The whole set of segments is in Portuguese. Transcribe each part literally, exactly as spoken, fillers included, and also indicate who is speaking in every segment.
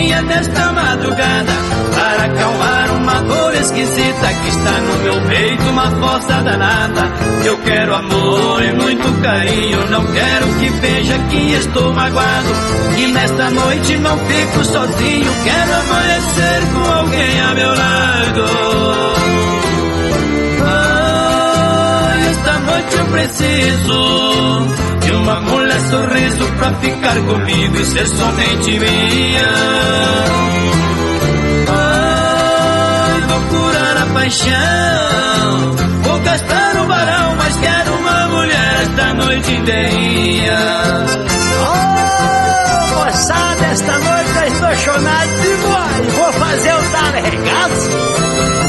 Speaker 1: sozinha nesta madrugada, para acalmar uma dor esquisita que está no meu peito, uma força danada. Eu quero amor e muito carinho, não quero que veja que estou magoado, e nesta noite não fico sozinho, quero amanhecer com alguém a meu lado. Ah, esta noite eu preciso de uma mulher sorriso pra ficar comigo e ser somente minha. Ai, vou curar a paixão, vou gastar o barão, mas quero uma mulher esta noite inteirinha.
Speaker 2: Oh, moçada, esta noite eu estou chonado demais, vou fazer o tal regaço.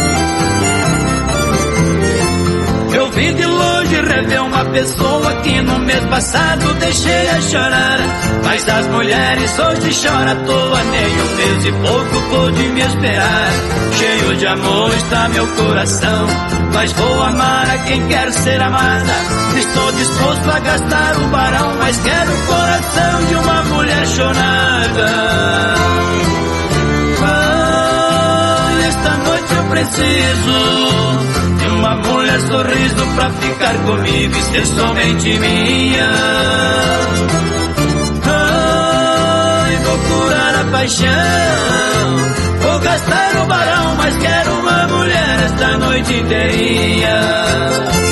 Speaker 1: Eu vi de longe rever uma pessoa que no mês passado deixei a chorar, mas as mulheres hoje choram à toa, nem um mês e pouco pôde me esperar. Cheio de amor está meu coração, mas vou amar a quem quer ser amada. Estou disposto a gastar o barão, mas quero o coração de uma mulher chorada. Ah, esta noite eu preciso de uma mulher sorriso pra ficar comigo e ser somente minha. Ai, vou curar a paixão, vou gastar o barão, mas quero uma mulher esta noite inteirinha.